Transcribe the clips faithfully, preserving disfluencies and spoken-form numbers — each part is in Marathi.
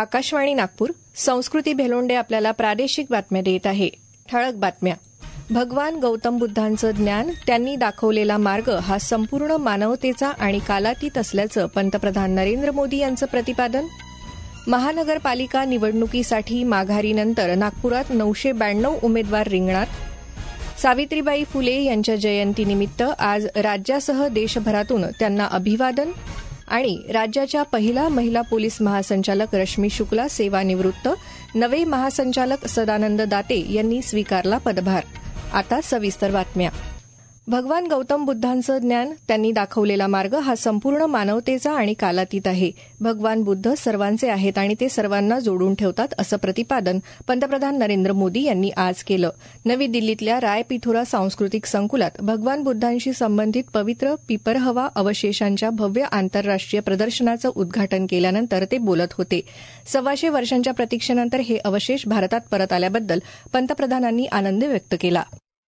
आकाशवाणी नागपूर. संस्कृती भेलोंडे आपल्याला प्रादेशिक बातम्या देत आहे. ठळक बातम्या. भगवान गौतम बुद्धांचं ज्ञान, त्यांनी दाखवलेला मार्ग हा संपूर्ण मानवतेचा आणि कालातीत असल्याचं पंतप्रधान नरेंद्र मोदी यांचं प्रतिपादन. महानगरपालिका निवडणुकीसाठी माघारीनंतर नागपुरात नऊशे ब्याण्णव उमेदवार रिंगणात. सावित्रीबाई फुले यांच्या जयंतीनिमित्त आज राज्यासह देशभरातून त्यांना अभिवादन. आणि राज्याच्या पहिला महिला पोलीस महासंचालक रश्मी शुक्ला सेवानिवृत्त. नवे महासंचालक सदानंद दाते यांनी स्वीकारला पदभार. आता सविस्तर बातम्या. भगवान गौतम बुद्धांचं ज्ञान, त्यांनी दाखवलेला मार्ग हा संपूर्ण मानवतेचा आणि कालातीत आहे. भगवान बुद्ध सर्वांचे आहेत आणि ते सर्वांना जोडून ठेवतात, असं प्रतिपादन पंतप्रधान नरेंद्र मोदी यांनी आज केलं. नवी दिल्लीतल्या रायपिथोरा सांस्कृतिक संकुलात भगवान बुद्धांशी संबंधित पवित्र पिपरहवा अवशेषांच्या भव्य आंतरराष्ट्रीय प्रदर्शनाचं उद्घाटन केल्यानंतर ते बोलत होते. सव्वाशे वर्षांच्या प्रतीक्षेनंतर हे अवशेष भारतात परत आल्याबद्दल पंतप्रधानांनी आनंद व्यक्त केला.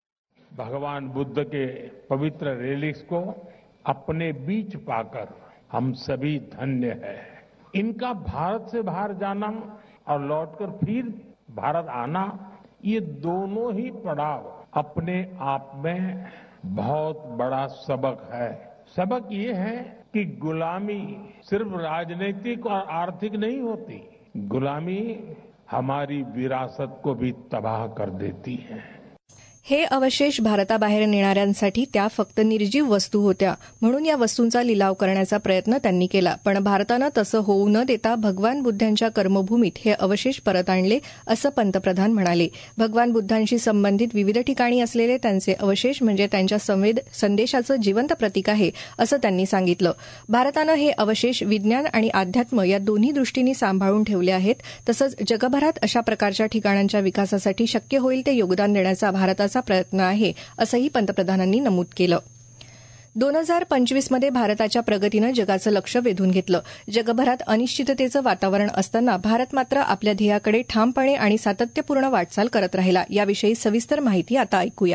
भगवान बुद्ध के पवित्र रेलिक्स को अपने बीच पाकर हम सभी धन्य हैं. इनका भारत से बाहर जाना और लौटकर फिर भारत आना, ये दोनों ही पड़ाव अपने आप में बहुत बड़ा सबक है. सबक ये है कि गुलामी सिर्फ राजनीतिक और आर्थिक नहीं होती, गुलामी हमारी विरासत को भी तबाह कर देती है. हे अवशेष भारताबाहेर नेणाऱ्यांसाठी त्या फक्त निर्जीव वस्तू होत्या, म्हणून या वस्तूंचा लिलाव करण्याचा प्रयत्न त्यांनी केला. पण भारतानं तसं होऊ न देता भगवान बुद्धांच्या कर्मभूमीत हे अवशेष परत आणले, असं पंतप्रधान म्हणाले. भगवान बुद्धांशी संबंधित विविध ठिकाणी असलेले त्यांचे अवशेष म्हणजे त्यांच्या संवेद संदेशाचं जिवंत प्रतीक आहे, असं त्यांनी सांगितलं. भारतानं हे अवशेष विज्ञान आणि अध्यात्म या दोन्ही दृष्टींनी सांभाळून ठेवले आहेत. तसंच जगभरात अशा प्रकारच्या ठिकाणांच्या विकासासाठी शक्य होईल ते योगदान देण्याचा भारताचा प्रयत्न आहे, असंही पंतप्रधानांनी नमूद केलं. दोन हजार पंचवीसमध्ये भारताच्या प्रगतीनं जगाचं लक्ष वेधून घेतलं. जगभरात अनिश्चिततेचं वातावरण असताना भारत मात्र आपल्या ध्येयाकडे ठामपणे आणि सातत्यपूर्ण वाटचाल करत राहिला. याविषयी सविस्तर माहिती आता ऐकूया.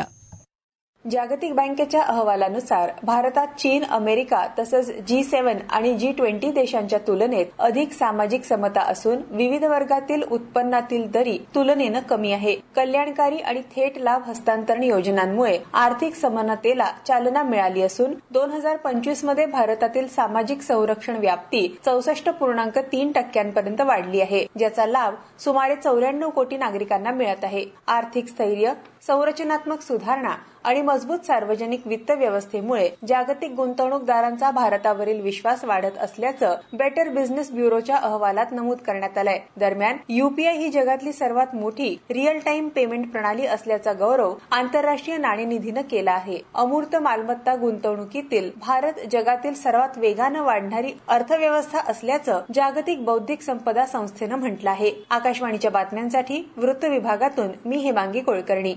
जागतिक बँकेच्या अहवालानुसार भारतात चीन, अमेरिका तसंच जी सेव्हन आणि जी ट्वेंटी देशांच्या तुलनेत अधिक सामाजिक समता असून विविध वर्गातील उत्पन्नातील दरी तुलनेनं कमी आहे. कल्याणकारी आणि थेट लाभ हस्तांतरण योजनांमुळे आर्थिक समानतेला चालना मिळाली असून दोन हजार पंचवीस मध्ये भारतातील सामाजिक संरक्षण व्याप्ती चौसष्ट पूर्णांक तीन टक्क्यांपर्यंत वाढली आहे, ज्याचा लाभ सुमारे चौऱ्याण्णव कोटी नागरिकांना मिळत आहे. आर्थिक स्थैर्य, संरचनात्मक सुधारणा आणि मजबूत सार्वजनिक वित्त व्यवस्थेमुळे जागतिक गुंतवणूकदारांचा भारतावरील विश्वास वाढत असल्याचं बेटर बिझनेस ब्युरोच्या अहवालात नमूद करण्यात आलंय. दरम्यान यूपीआय ही जगातली सर्वात मोठी रिअल टाइम पेमेंट प्रणाली असल्याचा गौरव आंतरराष्ट्रीय नाणेनिधीनं केला आहे. अमूर्त मालमत्ता गुंतवणुकीतील भारत जगातील सर्वात वेगानं वाढणारी अर्थव्यवस्था असल्याचं जागतिक बौद्धिक संपदा संस्थेनं म्हटलं आहे. आकाशवाणीच्या बातम्यांसाठी वृत्त विभागातून मी हेमांगी कुलकर्णी.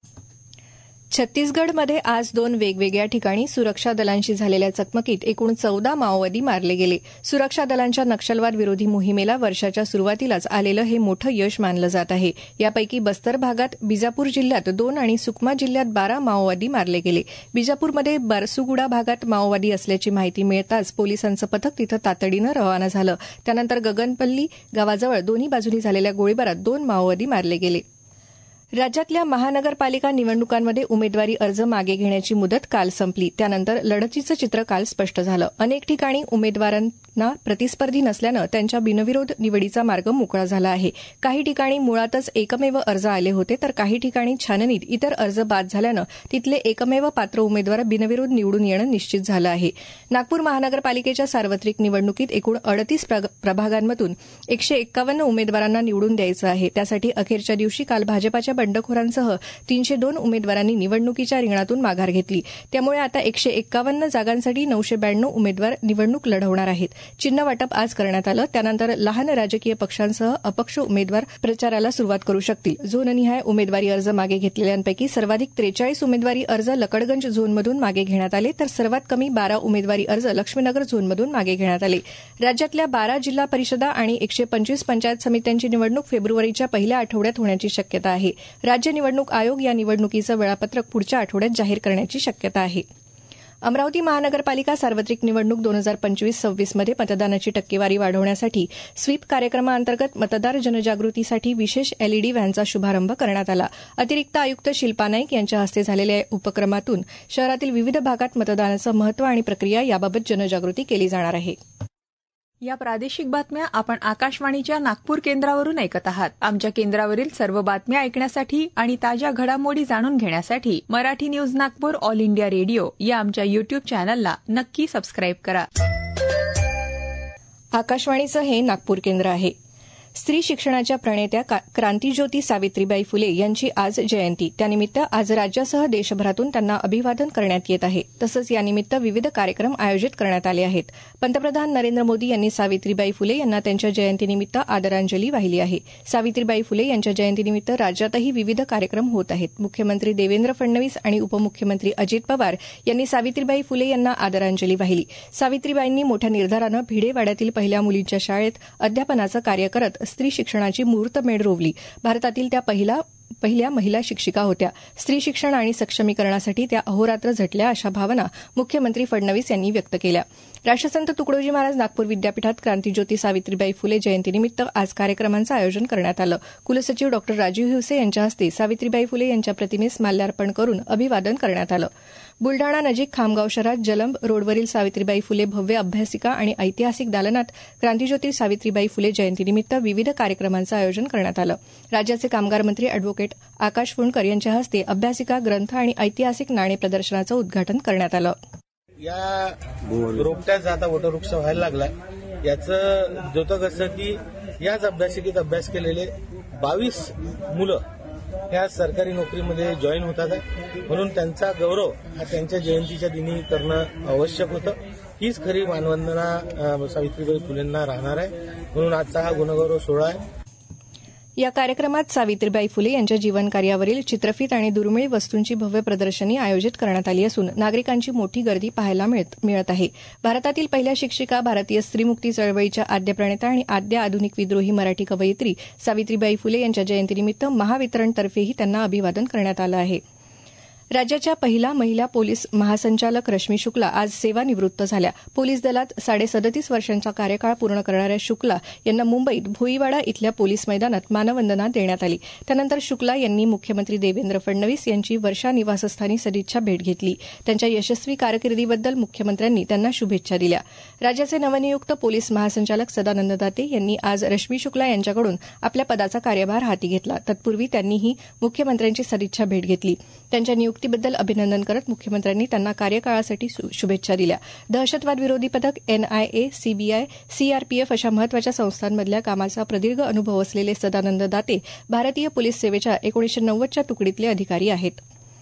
छत्तीसगडमध्ये आज दोन वेगवेगळ्या ठिकाणी सुरक्षा दलांशी झालेल्या चकमकीत एकूण चौदा माओवादी मारले गेले. सुरक्षा दलांच्या नक्षलवाद विरोधी मोहिमेला वर्षाच्या सुरुवातीलाच आलेलं हे मोठं यश मानलं जात आहे. यापैकी बस्तर भागात बिजापूर जिल्ह्यात दोन आणि सुकमा जिल्ह्यात बारा माओवादी मारले गेले. बिजापूरमध्ये बारसुगुडा भागात माओवादी असल्याची माहिती मिळताच पोलिसांचं पथक तिथं तातडीनं रवाना झालं. त्यानंतर गगनपल्ली गावाजवळ दोन्ही बाजूनी झालेल्या गोळीबारात दोन माओवादी मारले गेले. राज्यातल्या महानगरपालिका निवडणुकांमध्ये उमेदवारी अर्ज मागे घेण्याची मुदत काल संपली. त्यानंतर लढतीचं चित्र काल स्पष्ट झालं. अनेक ठिकाणी उमेदवारांना प्रतिस्पर्धी नसल्यानं त्यांच्या बिनविरोध निवडीचा मार्ग मोकळा झाला आहे. काही ठिकाणी मुळातच एकमेव अर्ज आले होते, तर काही ठिकाणी छाननीत इतर अर्ज बाद झाल्यानं तिथले एकमेव पात्र उमेदवार बिनविरोध निवडून येणं निश्चित झालं आहे. नागपूर महानगरपालिकेच्या सार्वत्रिक निवडणुकीत एकूण अडतीस प्रभागांमधून एकशे एक्कावन्न उमेदवारांना निवडून द्यायचं आहे. त्यासाठी अखेरच्या दिवशी काल भाजपाच्या बंडखोरांसह तीनशे दोन उमेदवारांनी निवडणुकीच्या रिंगणातून माघार घेतली. त्यामुळे आता एकशे एक्कावन्न जागांसाठी नऊशे ब्याण्णव उमेदवार निवडणूक लढवणार आहेत. चिन्ह वाटप आज करण्यात आलं. त्यानंतर लहान राजकीय पक्षांसह अपक्ष उमेदवार प्रचाराला सुरुवात करू शकतील. झोननिहाय उमेदवारी अर्ज मागे घेतलेल्यांपैकी सर्वाधिक त्रेचाळीस उमेदवारी अर्ज लकडगंज झोनमधून मागे घेण्यात आले, तर सर्वात कमी बारा उमेदवारी अर्ज लक्ष्मीनगर झोनमधून मागे घेण्यात आले. राज्यातल्या बारा जिल्हा परिषदा आणि एकशे पंचवीस पंचायत समित्यांची निवडणूक फेब्रुवारीच्या पहिल्या आठवड्यात होण्याची शक्यता आहे. राज्य निवडणूक आयोग या निवडणुकीचं वेळापत्रक पुढच्या आठवड्यात जाहीर करण्याची शक्यता आहे. अमरावती महानगरपालिका सार्वत्रिक निवडणूक दोन हजार पंचवीस सव्वीसमध्ये मतदानाची टक्केवारी वाढवण्यासाठी स्वीप कार्यक्रमाअंतर्गत मतदार जनजागृतीसाठी विशेष एलईडी व्हॅनचा शुभारंभ करण्यात आला. अतिरिक्त आयुक्त शिल्पा नाईक यांच्या हस्ते झालेल्या या उपक्रमातून शहरातील विविध भागात मतदानाचं महत्त्व आणि प्रक्रिया याबाबत जनजागृती केली जाणार आहे. या प्रादेशिक बातम्या आपण आकाशवाणीच्या नागपूर केंद्रावरून ऐकत आहात. आमच्या केंद्रावरील सर्व बातम्या ऐकण्यासाठी आणि ताज्या घडामोडी जाणून घेण्यासाठी Marathi news Nagpur All India Radio या आमच्या युट्यूब चॅनलला नक्की सबस्क्राईब करा. आकाशवाणीचं हे नागपूर केंद्र आहे. स्त्री शिक्षणाच्या प्रणेत्या क्रांतीज्योती सावित्रीबाई फुले यांची आज जयंती. त्यानिमित्त आज राज्यासह देशभरातून त्यांना अभिवादन करण्यात येत आहे. तसंच यानिमित्त विविध कार्यक्रम आयोजित करण्यात आले आहेत. पंतप्रधान नरेंद्र मोदी यांनी सावित्रीबाई फुले यांना त्यांच्या जयंतीनिमित्त आदरांजली वाहिली आहे. सावित्रीबाई फुले यांच्या जयंतीनिमित्त राज्यातही विविध कार्यक्रम होत आहेत. मुख्यमंत्री देवेंद्र फडणवीस आणि उपमुख्यमंत्री अजित पवार यांनी सावित्रीबाई फुले यांना आदरांजली वाहिली. सावित्रीबाईंनी मोठ्या निर्धारानं भिडेवाड्यातील पहिल्या मुलींच्या शाळेत अध्यापनाचं कार्य करत स्त्री शिक्षणाची मुहूर्तमेढ रोवली. भारतातील त्या पहिला पहिल्या महिला शिक्षिका होत्या. स्त्री शिक्षण आणि सक्षमीकरणासाठी त्या अहोरात्र झटल्या अशा भावना मुख्यमंत्री फडणवीस यांनी व्यक्त केल्या. राष्ट्रसंत तुकडोजी महाराज नागपूर विद्यापीठात क्रांतीज्योती सावित्रीबाई फुले जयंतीनिमित्त आज कार्यक्रमांचं आयोजन करण्यात आलं. कुलसचिव डॉ राजीव हिवसे यांच्या हस्ते सावित्रीबाई फुले यांच्या प्रतिमेस माल्यार्पण करून अभिवादन करण्यात आलं. बुलडाणा नजीक खामगाव शहरात जलंब रोडवरील सावित्रीबाई फुले भव्य अभ्यासिका आणि ऐतिहासिक दालनात क्रांतीज्योती सावित्रीबाई फुले जयंतीनिमित्त विविध कार्यक्रमांचं आयोजन करण्यात आलं. राज्याचे कामगार मंत्री अॅडव्होकेट आकाश फुंडकर यांच्या हस्ते अभ्यासिका ग्रंथ आणि ऐतिहासिक नाणे प्रदर्शनाचं उद्घाटन करण्यात आलं. या रोपट्याचा आता वटवृक्ष व्हायला लागलाय. याचं द्योतक असं की याच अभ्यासिकेत अभ्यास केलेले बावीस मुलं या सरकारी नोकरीमध्ये जॉईन होतात आहे. म्हणून त्यांचा गौरव हा त्यांच्या जयंतीच्या दिनी करणं आवश्यक होतं. हीच खरी मानवंदना सावित्रीबाई फुलेंना राहणार आहे. म्हणून आजचा हा गुणगौरव सोहळा आहे. या कार्यक्रमात सावित्रीबाई फुले यांच्या जीवनकार्यावरील चित्रफित आणि दुर्मिळ वस्तूंची भव्य प्रदर्शनी आयोजित करण्यात आली असून नागरिकांची मोठी गर्दी पाहायला मिळत आहे. भारतातील पहिल्या शिक्षिका, भारतीय स्त्रीमुक्ती चळवळीच्या आद्य प्रणेता आणि आद्य आधुनिक विद्रोही मराठी कवयित्री सावित्रीबाई फुले यांच्या जयंतीनिमित्त महावितरणतर्फेही त्यांना अभिवादन करण्यात आलं आहे. राज्याच्या पहिला महिला पोलीस महासंचालक रश्मी शुक्ला आज सेवानिवृत्त झाल्या. पोलीस दलात साडेसदतीस वर्षांचा कार्यकाळ पूर्ण करणाऱ्या शुक्ला यांना मुंबईत भोईवाडा इथल्या पोलीस मैदानात मानवंदना देण्यात आली. त्यानंतर शुक्ला यांनी मुख्यमंत्री देवेंद्र फडणवीस यांची वर्षा निवासस्थानी सदिच्छा भेट घेतली. त्यांच्या यशस्वी कारकिर्दीबद्दल मुख्यमंत्र्यांनी त्यांना शुभेच्छा दिल्या. राज्याचे नवनियुक्त पोलीस महासंचालक सदानंद दाते यांनी आज रश्मी शुक्ला यांच्याकडून आपल्या पदाचा कार्यभार हाती घेतला. तत्पूर्वी त्यांनीही मुख्यमंत्र्यांची सदिच्छा भेट घेतली. त्यांच्या नियुक्तीबद्दल अभिनंदन करत मुख्यमंत्र्यांनी त्यांना कार्यकाळासाठी शुभेच्छा दिल्या. दहशतवाद विरोधी पथक, एनआयए, सीबीआय, सीआरपीएफ अशा महत्वाच्या संस्थांमधल्या कामाचा प्रदीर्घ अनुभव असलेले सदानंद दाते भारतीय पोलीस सेवेच्या एकोणीसशे नव्वदच्या तुकडीतले अधिकारी आहेत.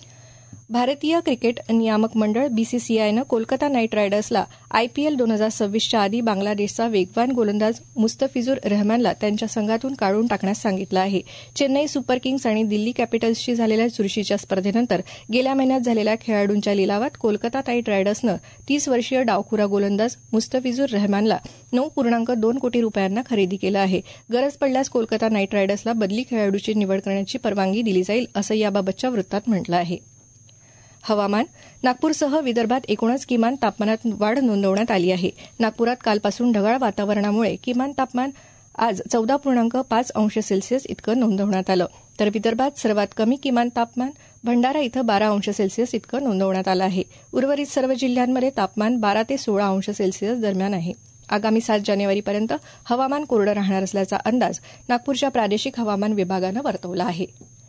भारतीय क्रिकेट नियामक मंडळ बीसीसीआयनं कोलकाता नाईट रायडर्सला आयपीएल दोन हजार सव्वीसच्या आधी बांगलादेशचा वेगवान गोलंदाज मुस्तफिजुर रहमानला त्यांच्या संघातून काढून टाकण्यास सांगितलं आहे. चेन्नई सुपर किंग्स आणि दिल्ली कॅपिटल्सशी झालेल्या चुरशीच्या स्पर्धेनंतर गेल्या महिन्यात झालेल्या खेळाडूंच्या लिलावात कोलकाता नाईट रायडर्सनं तीस वर्षीय डावखुरा गोलंदाज मुस्तफिजुर रहमानला नऊ पूर्णांक दोन कोटी रुपयांना खरेदी केलं आहे. गरज पडल्यास कोलकाता नाईट रायडर्सला बदली खेळाडूची निवड करण्याची परवानगी दिली जाईल असं याबाबतच्या वृत्तात म्हटलं आहे. हवामान. नागपूरसह विदर्भात एकूणच किमान तापमानात वाढ नोंदवण्यात आली आहे. नागपुरात कालपासून ढगाळ वातावरणामुळे किमान तापमान आज चौदा पूर्णांक पाच अंश सेल्सिअस इतकं नोंदवण्यात आलं. तर विदर्भात सर्वात कमी किमान तापमान भंडारा इथं बारा अंश सेल्सिअस इतकं नोंदवण्यात आलं आहे. उर्वरित सर्व जिल्ह्यांमध्ये तापमान बारा ते सोळा अंश सेल्सिअस दरम्यान आहे. आगामी सात जानेवारीपर्यंत हवामान कोरडं राहणार असल्याचा अंदाज नागपूरच्या प्रादेशिक हवामान विभागानं वर्तवला आहे.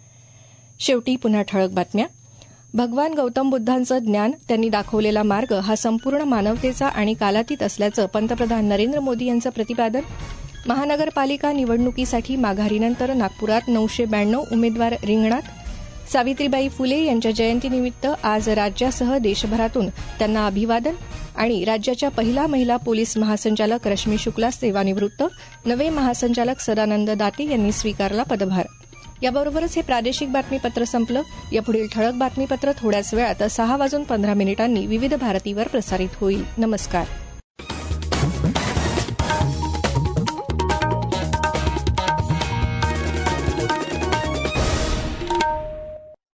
शेवटी पुन्हा ठळक बातम्या. भगवान गौतम बुद्धांचं ज्ञान, त्यांनी दाखवलेला मार्ग हा संपूर्ण मानवतेचा आणि कालातीत असल्याचं पंतप्रधान नरेंद्र मोदी यांचं प्रतिपादन. महानगरपालिका निवडणुकीसाठी माघारीनंतर नागपुरात नऊशे ब्याण्णव उमेदवार रिंगणात. सावित्रीबाई फुले यांच्या जयंतीनिमित्त आज राज्यासह देशभरातून त्यांना अभिवादन. आणि राज्याच्या पहिला महिला पोलीस महासंचालक रश्मी शुक्ला सेवानिवृत्त. नवे महासंचालक सदानंद दाते यांनी स्वीकारला पदभार. याबरोबरच हे प्रादेशिक बातमीपत्र संपलं. यापुढील ठळक बातमीपत्र थोड्याच वेळात सहा वाजून पंधरा मिनिटांनी विविध भारतीवर प्रसारित होईल. नमस्कार.